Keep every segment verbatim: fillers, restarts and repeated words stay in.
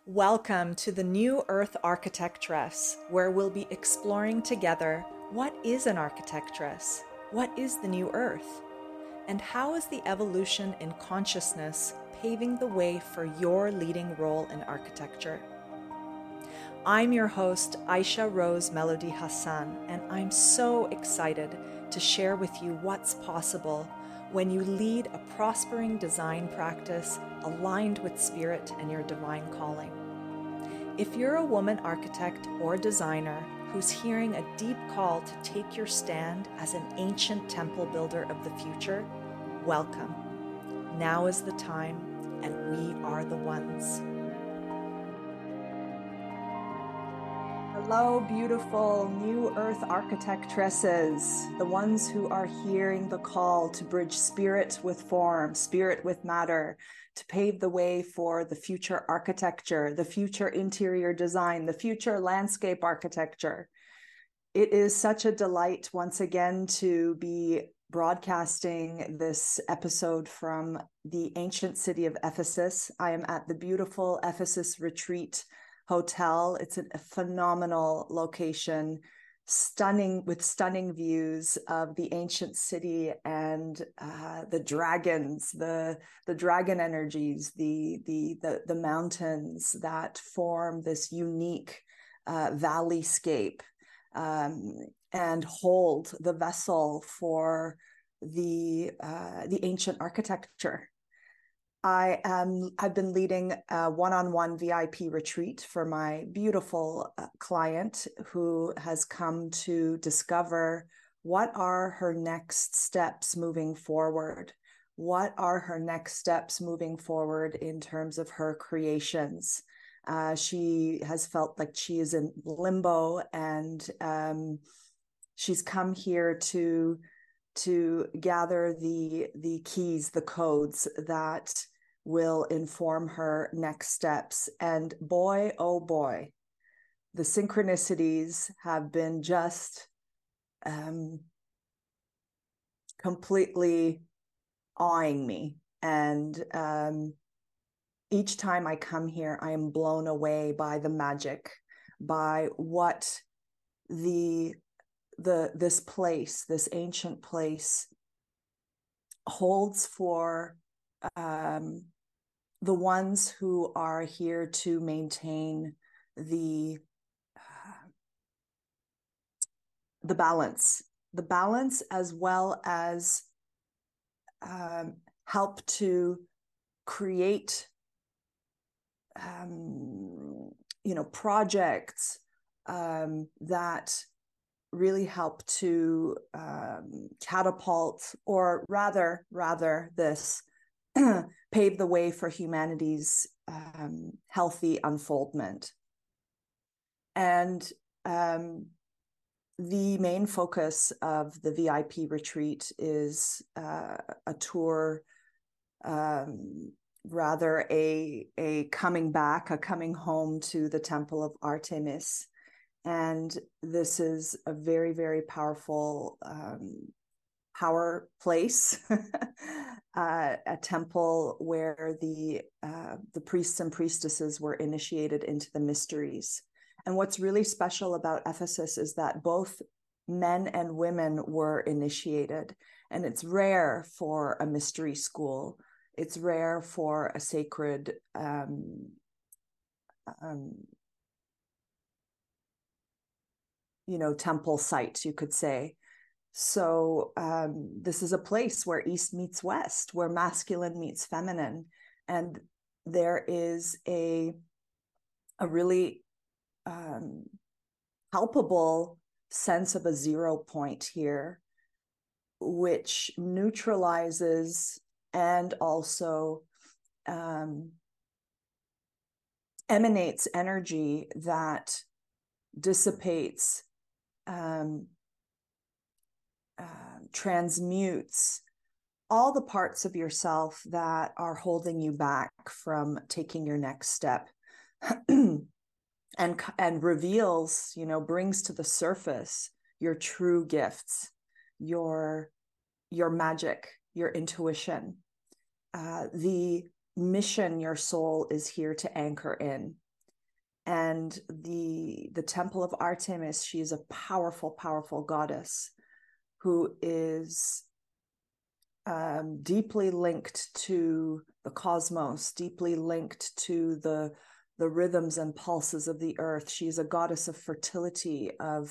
Welcome to the New Earth Architectress, where we'll be exploring together what is an architectress, what is the New Earth, and how is the evolution in consciousness paving the way for your leading role in architecture. I'm your host, Aisha Rose Melody Hassan, and I'm so excited to share with you what's possible when you lead a prospering design practice aligned with spirit and your divine calling. If you're a woman architect or designer who's hearing a deep call to take your stand as an ancient temple builder of the future, welcome. Now is the time, and we are the ones. Hello, beautiful New Earth architectresses, the ones who are hearing the call to bridge spirit with form, spirit with matter, to pave the way for the future architecture, the future interior design, the future landscape architecture. It is such a delight once again to be broadcasting this episode from the ancient city of Ephesus. I am at the beautiful Ephesus Retreat Hotel. It's a phenomenal location, stunning with stunning views of the ancient city and uh, the dragons, the the dragon energies, the the the, the mountains that form this unique uh, valleyscape um, and hold the vessel for the uh, the ancient architecture. I am, I've been leading a one-on-one V I P retreat for my beautiful uh, client who has come to discover what are her next steps moving forward. What are her next steps moving forward in terms of her creations? Uh, she has felt like she is in limbo, and um, she's come here to to gather the the keys, the codes that will inform her next steps. And boy, oh boy, the synchronicities have been just um, completely awing me. And um, each time I come here, I am blown away by the magic, by what the the this place, this ancient place, holds for um, the ones who are here to maintain the uh, the balance, the balance, as well as um, help to create, um, you know, projects um, that really help to um, catapult, or rather, rather this, pave the way for humanity's um, healthy unfoldment. And um, the main focus of the V I P retreat is uh, a tour, um, rather a, a coming back, a coming home to the Temple of Artemis. And this is a very, very powerful um, power place, uh, a temple where the uh, the priests and priestesses were initiated into the mysteries. And what's really special about Ephesus is that both men and women were initiated. And it's rare for a mystery school. It's rare for a sacred um, um, you know, temple site, you could say. So um, this is a place where East meets West, where masculine meets feminine. And there is a, a really um, palpable sense of a zero point here, which neutralizes and also um, emanates energy that dissipates, um, uh, transmutes all the parts of yourself that are holding you back from taking your next step, and and reveals, you know, brings to the surface your true gifts, your your magic, your intuition, uh, the mission your soul is here to anchor in. And the, the temple of Artemis, she is a powerful, powerful goddess who is um, deeply linked to the cosmos, deeply linked to the, the rhythms and pulses of the earth. She's a goddess of fertility, of,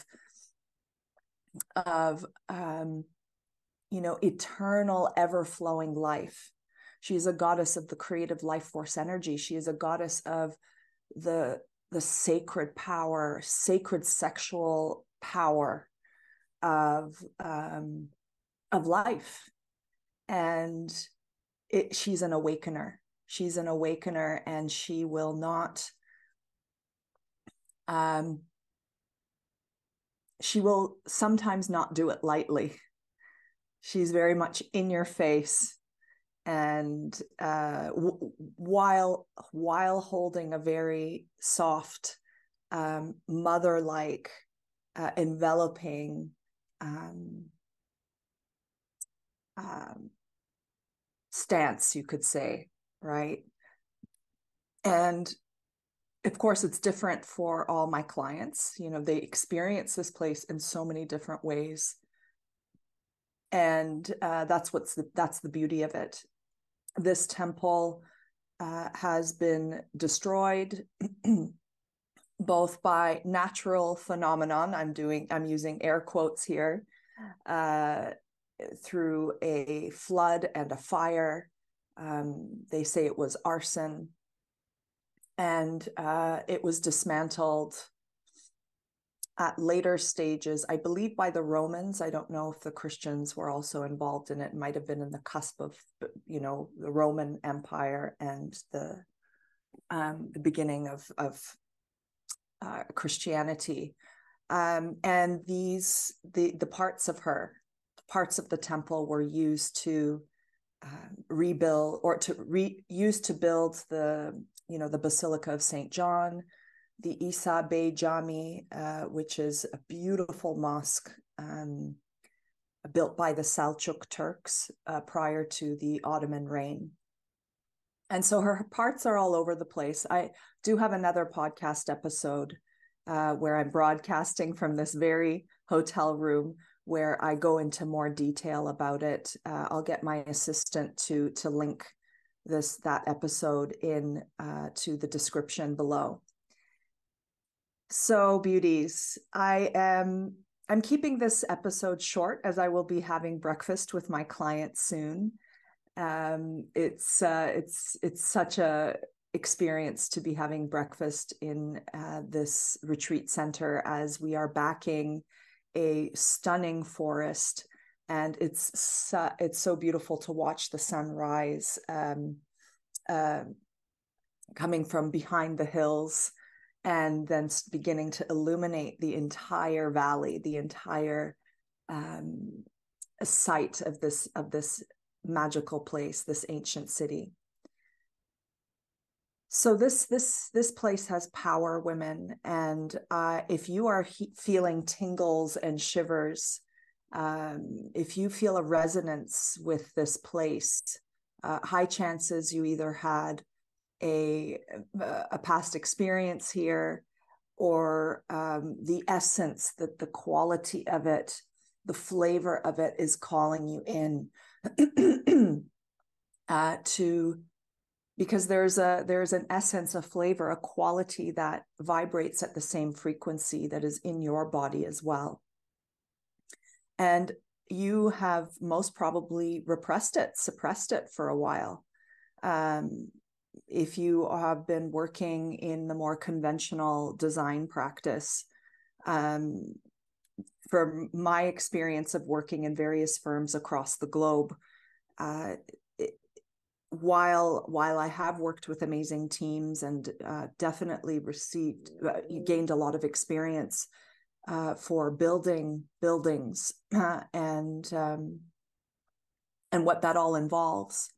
of um, you know, eternal, ever-flowing life. She is a goddess of the creative life force energy. She is a goddess of the the sacred power, sacred sexual power of um, of life, and it, she's an awakener. She's an awakener, and she will not. Um, she will sometimes not do it lightly. She's very much in your face. And uh, w- while while holding a very soft, um, mother-like, uh, enveloping um, um, stance, you could say, right? And of course, it's different for all my clients. You know, they experience this place in so many different ways, and uh, that's what's the, that's the beauty of it. This temple uh, has been destroyed both by natural phenomenon. I'm doing, I'm using air quotes here, uh, through a flood and a fire. Um, they say it was arson, and uh, it was dismantled at later stages, I believe, by the Romans. I don't know if the Christians were also involved in it. It might have been in the cusp of, you know, the Roman Empire and the um, the beginning of of uh, Christianity. Um, and these the the parts of her, parts of the temple, were used to um, rebuild, or to re used to build the you know the Basilica of Saint John, the Isa Bey Jami, uh, which is a beautiful mosque um, built by the Seljuk Turks uh, prior to the Ottoman reign. And so her parts are all over the place. I do have another podcast episode uh, where I'm broadcasting from this very hotel room, where I go into more detail about it. Uh, I'll get my assistant to to link this that episode in uh, to the description below. So, beauties, I am I'm keeping this episode short, as I will be having breakfast with my clients soon. Um, it's uh, it's it's such a experience to be having breakfast in uh, this retreat center, as we are backing a stunning forest, and it's so, it's so beautiful to watch the sunrise um, uh, coming from behind the hills, and then beginning to illuminate the entire valley, the entire um, site of this of this magical place, this ancient city. So this this this place has power, women, and uh, if you are he- feeling tingles and shivers, um, if you feel a resonance with this place, uh, high chances you either had a a past experience here, or um, the essence, that the quality of it, the flavor of it is calling you in uh, to, because there's a there's an essence, a flavor, a quality that vibrates at the same frequency that is in your body as well. And you have most probably repressed it, suppressed it for a while. Um, if you have been working in the more conventional design practice, um, from my experience of working in various firms across the globe, uh, it, while while I have worked with amazing teams and uh, definitely received, uh, gained a lot of experience uh, for building buildings uh, and um, and what that all involves.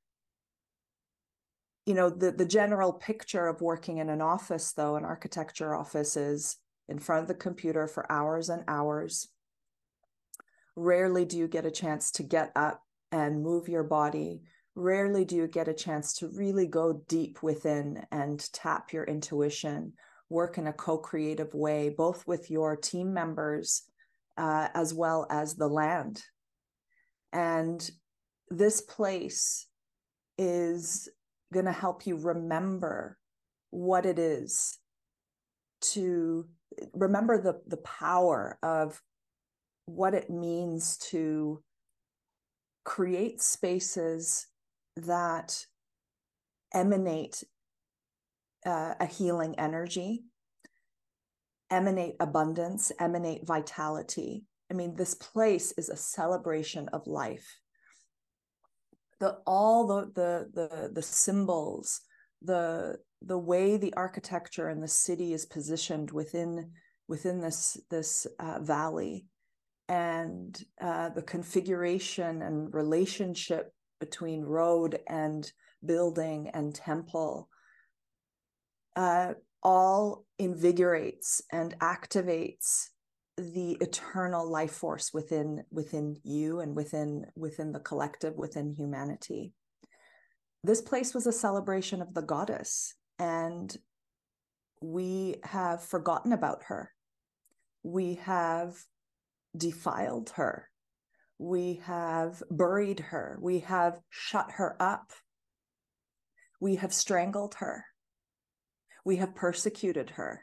You know, the, the general picture of working in an office, though, an architecture office, is in front of the computer for hours and hours. Rarely do you get a chance to get up and move your body. Rarely do you get a chance to really go deep within and tap your intuition, work in a co-creative way, both with your team members uh, as well as the land. And this place is going to help you remember what it is to remember the, the power of what it means to create spaces that emanate uh, a healing energy, emanate abundance, emanate vitality. I mean, this place is a celebration of life. The all the the the, the symbols, the the way the architecture and the city is positioned within within this this uh, valley, and uh, the configuration and relationship between road and building and temple, uh, all invigorates and activates the eternal life force within within you and within within the collective, within humanity. This place was a celebration of the goddess, and we have forgotten about her. We have defiled her. We have buried her. We have shut her up. We have strangled her. We have persecuted her.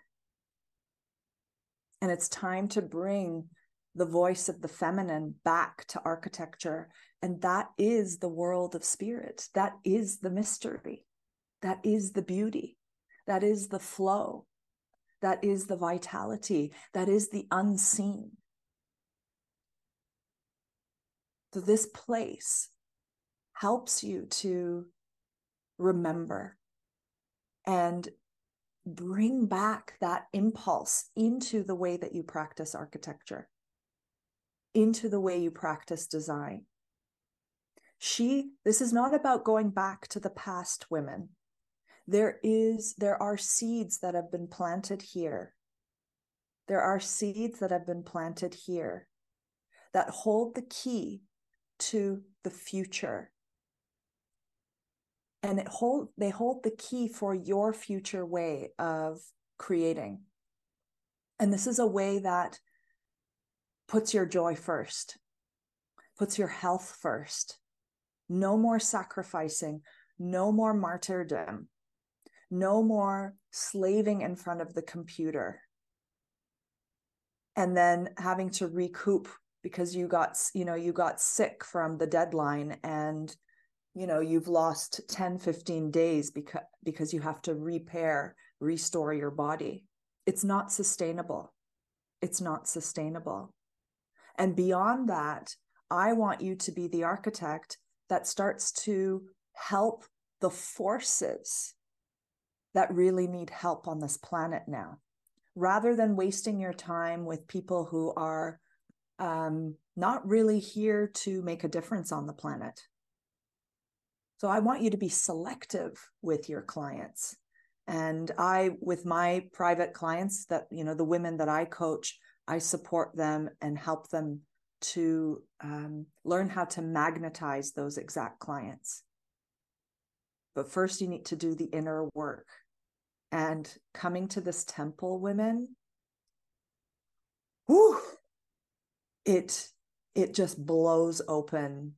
And it's time to bring the voice of the feminine back to architecture. And that is the world of spirit. That is the mystery. That is the beauty. That is the flow. That is the vitality. That is the unseen. So this place helps you to remember and bring back that impulse into the way that you practice architecture, into the way you practice design. She, this is not about going back to the past, women. There is, there are seeds that have been planted here. There are seeds that have been planted here that hold the key to the future. And it hold, they hold the key for your future way of creating. And this is a way that puts your joy first, puts your health first. No more sacrificing, no more martyrdom, no more slaving in front of the computer and then having to recoup because you got, you know, you got sick from the deadline, and you know, you've lost ten, fifteen days because, because you have to repair, restore your body. It's not sustainable. It's not sustainable. And beyond that, I want you to be the architect that starts to help the forces that really need help on this planet now, rather than wasting your time with people who are um, not really here to make a difference on the planet. So I want you to be selective with your clients. And I, with my private clients that, you know, the women that I coach, I support them and help them to um, learn how to magnetize those exact clients. But first you need to do the inner work. And coming to this temple, women, whew, it, it just blows open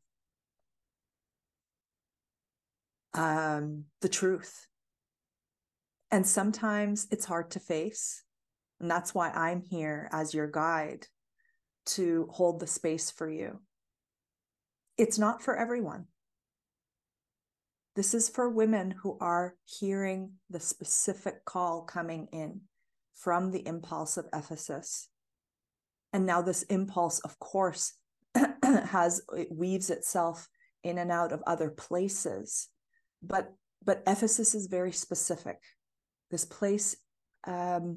um, the truth. And sometimes it's hard to face. And that's why I'm here as your guide to hold the space for you. It's not for everyone. This is for women who are hearing the specific call coming in from the impulse of Ephesus. And now this impulse, of course, has, it weaves itself in and out of other places. But, but Ephesus is very specific. This place, um,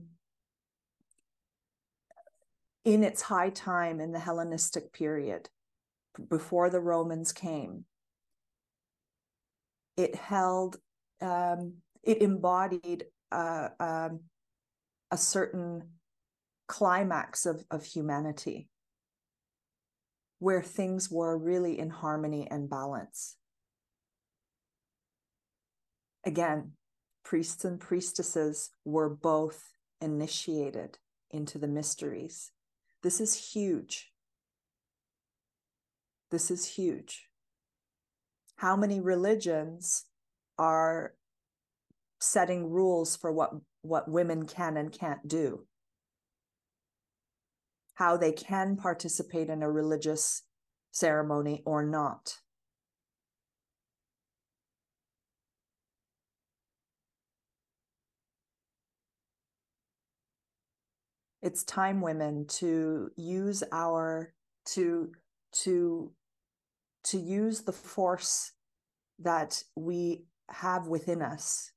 in its high time in the Hellenistic period, before the Romans came, it held, um, it embodied uh, um, a certain climax of, of humanity, where things were really in harmony and balance. Again, priests and priestesses were both initiated into the mysteries. This is huge. This is huge. How many religions are setting rules for what, what women can and can't do? How they can participate in a religious ceremony or not? It's time, women, to use our, to, to, to use the force that we have within us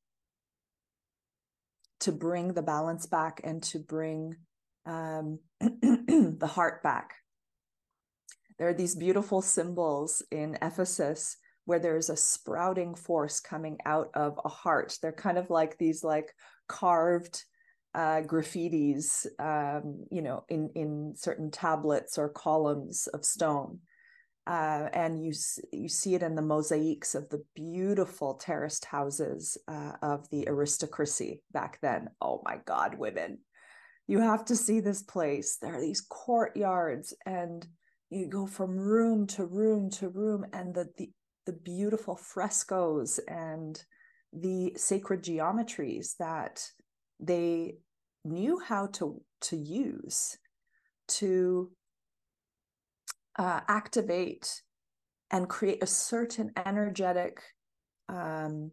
to bring the balance back and to bring um, the heart back. There are these beautiful symbols in Ephesus where there's a sprouting force coming out of a heart. They're kind of like these like carved uh, graffitis, um, you know, in, in certain tablets or columns of stone. Uh, and you you see it in the mosaics of the beautiful terraced houses uh, of the aristocracy back then. Oh my God, women, you have to see this place. There are these courtyards, and you go from room to room to room, and the the, the beautiful frescoes and the sacred geometries that they knew how to to use to Uh, activate and create a certain energetic, um,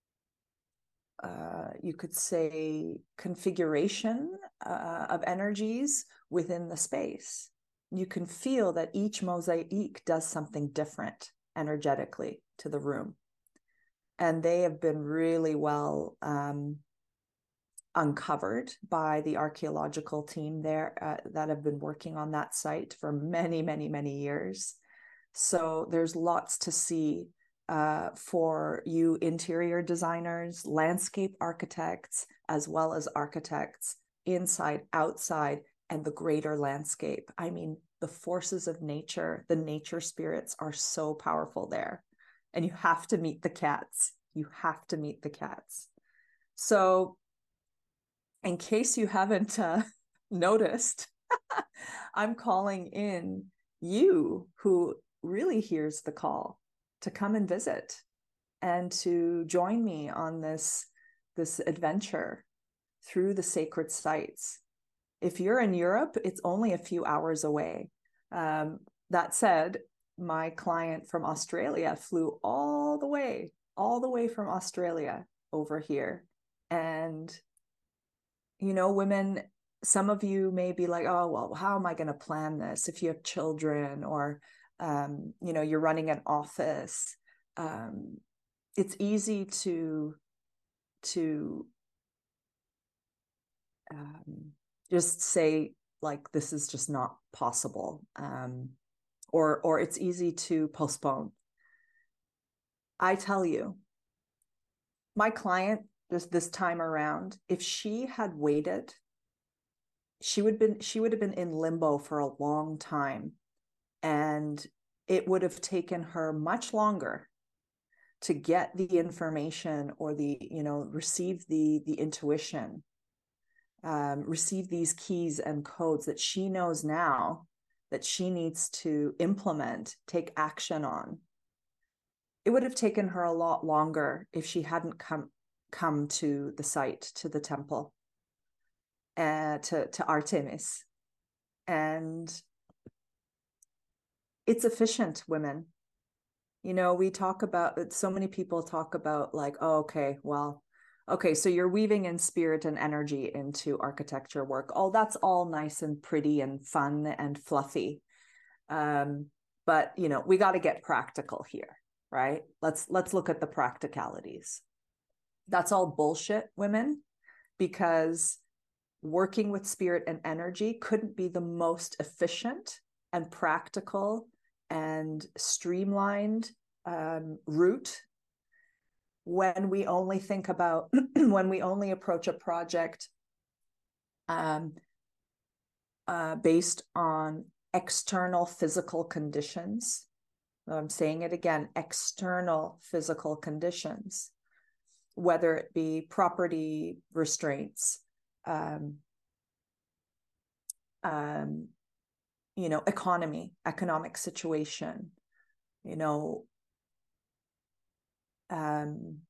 uh, you could say, configuration uh, of energies within the space. You can feel that each mosaic does something different energetically to the room. And they have been really well um, uncovered by the archaeological team there uh, that have been working on that site for many, many, many years. So there's lots to see uh, for you interior designers, landscape architects, as well as architects inside, outside, and the greater landscape. I mean, the forces of nature, the nature spirits are so powerful there. And you have to meet the cats. You have to meet the cats. So in case you haven't uh, noticed, I'm calling in you who really hears the call to come and visit and to join me on this, this adventure through the sacred sites. If you're in Europe, it's only a few hours away. Um, that said, my client from Australia flew all the way, all the way from Australia over here. And you know, women, some of you may be like, oh, well, how am I going to plan this? If you have children or, um, you know, you're running an office, um, it's easy to, to um, just say, like, this is just not possible. Um, or, or it's easy to postpone. I tell you, my client, just this time around, if she had waited, she would been she would have been in limbo for a long time, and it would have taken her much longer to get the information or the you know receive the the intuition, um, receive these keys and codes that she knows now that she needs to implement, take action on. It would have taken her a lot longer if she hadn't come come to the site, to the temple, uh, to to Artemis. And it's efficient, women. You know, we talk about, so many people talk about like, oh, okay, well, okay, so you're weaving in spirit and energy into architecture work. Oh, that's all nice and pretty and fun and fluffy. Um, but, you know, we got to get practical here, right? Let's, let's look at the practicalities. That's all bullshit, women, because working with spirit and energy couldn't be the most efficient and practical and streamlined um, route when we only think about, when we only approach a project um, uh, based on external physical conditions. I'm saying it again, external physical conditions, whether it be property restraints, um, um, you know, economy, economic situation, you know, um,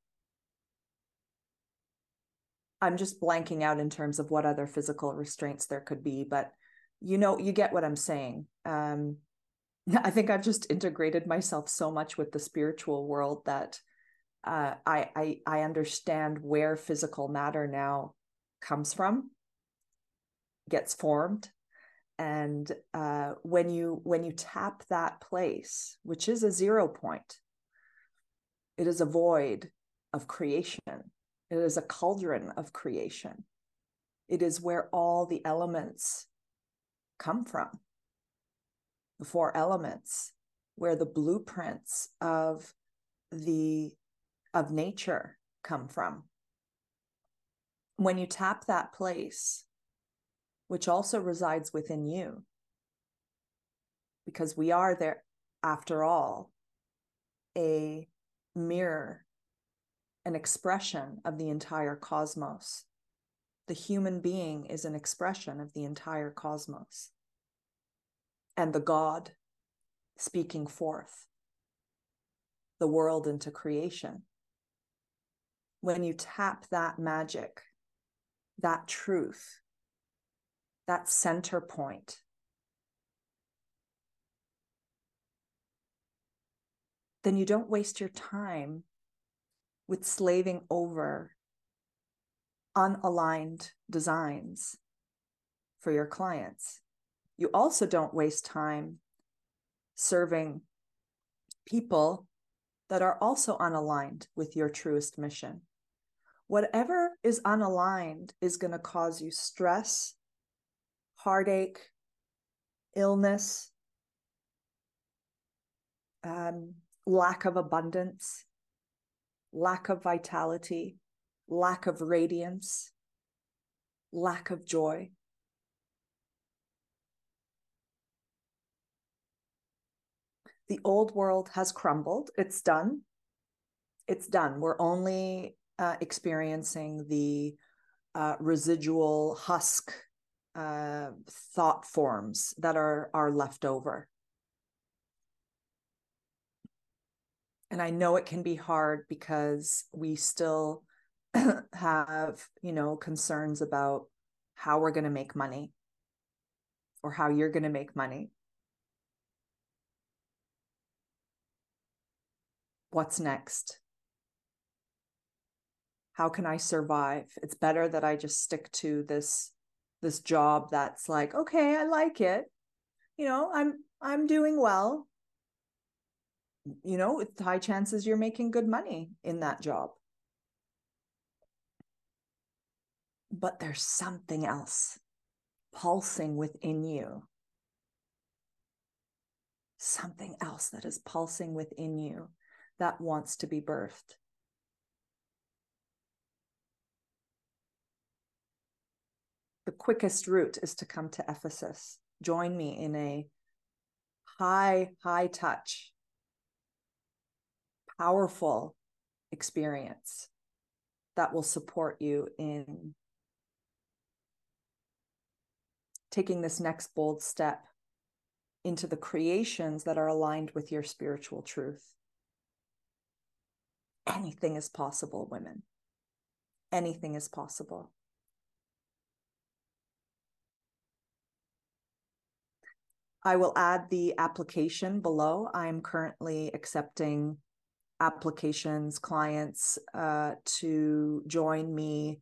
I'm just blanking out in terms of what other physical restraints there could be, but you know, you get what I'm saying. Um, I think I've just integrated myself so much with the spiritual world that uh, I, I I understand where physical matter now comes from, gets formed, and uh, when you when you tap that place, which is a zero point, it is a void of creation. It is a cauldron of creation. It is where all the elements come from. The four elements, where the blueprints of the of nature come from. When you tap that place, which also resides within you, because we are there, after all, a mirror, an expression of the entire cosmos. The human being is an expression of the entire cosmos, and the God speaking forth the world into creation. When you tap that magic, that truth, that center point, then you don't waste your time with slaving over unaligned designs for your clients. You also don't waste time serving people that are also unaligned with your truest mission. Whatever is unaligned is going to cause you stress, heartache, illness, um, lack of abundance, lack of vitality, lack of radiance, lack of joy. The old world has crumbled. It's done. It's done. We're only uh, experiencing the uh, residual husk uh, thought forms that are, are left over. And I know it can be hard because we still have, you know, concerns about how we're going to make money or how you're going to make money. What's next? How can I survive? It's better that I just stick to this, this job that's like, okay, I like it. You know, I'm, I'm doing well. You know, with high chances you're making good money in that job. But there's something else pulsing within you. Something else that is pulsing within you that wants to be birthed. The quickest route is to come to Ephesus. Join me in a high, high touch, powerful experience that will support you in taking this next bold step into the creations that are aligned with your spiritual truth. Anything is possible, women. Anything is possible. I will add the application below. I'm currently accepting applications, clients uh, to join me.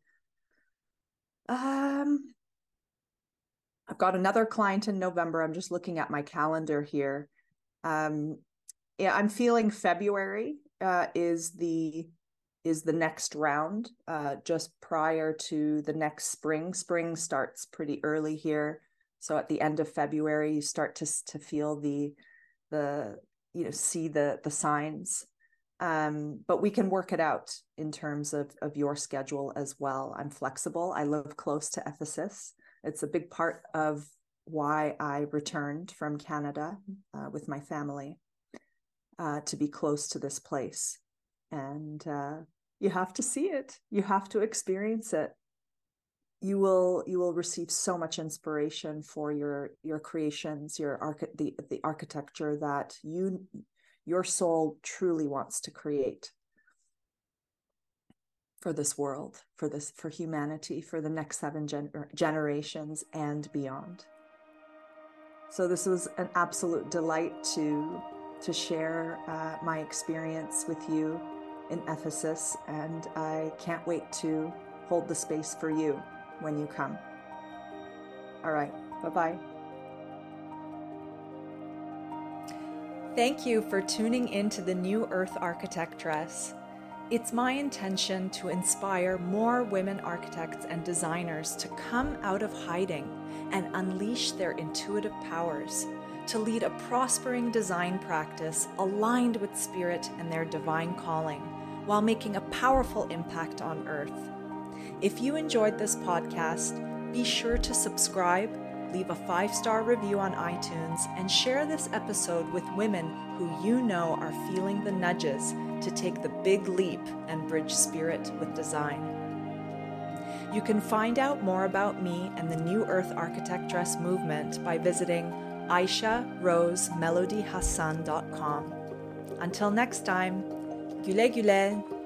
Um, I've got another client in November. I'm just looking at my calendar here. Um, yeah, I'm feeling February uh, is the is the next round, uh, just prior to the next spring. Spring starts pretty early here. So at the end of February, you start to, to feel the, the, you know, see the, the signs. Um, but we can work it out in terms of, of your schedule as well. I'm flexible. I live close to Ephesus. It's a big part of why I returned from Canada uh, with my family, uh, to be close to this place. And uh, you have to see it. You have to experience it. you will you will receive so much inspiration for your your creations, your arch- the the architecture that you your soul truly wants to create for this world, for this for humanity, for the next seven gen- generations and beyond. So this was an absolute delight to to share uh, my experience with you in Ephesus, and I can't wait to hold the space for you when you come. All right, bye-bye. Thank you for tuning into the New Earth Architectress. It's my intention to inspire more women architects and designers to come out of hiding and unleash their intuitive powers, to lead a prospering design practice aligned with spirit and their divine calling, while making a powerful impact on Earth. If you enjoyed this podcast, be sure to subscribe, leave a five-star review on iTunes, and share this episode with women who you know are feeling the nudges to take the big leap and bridge spirit with design. You can find out more about me and the New Earth Architectress movement by visiting aisha rose melody hassan dot com. Until next time, güle güle.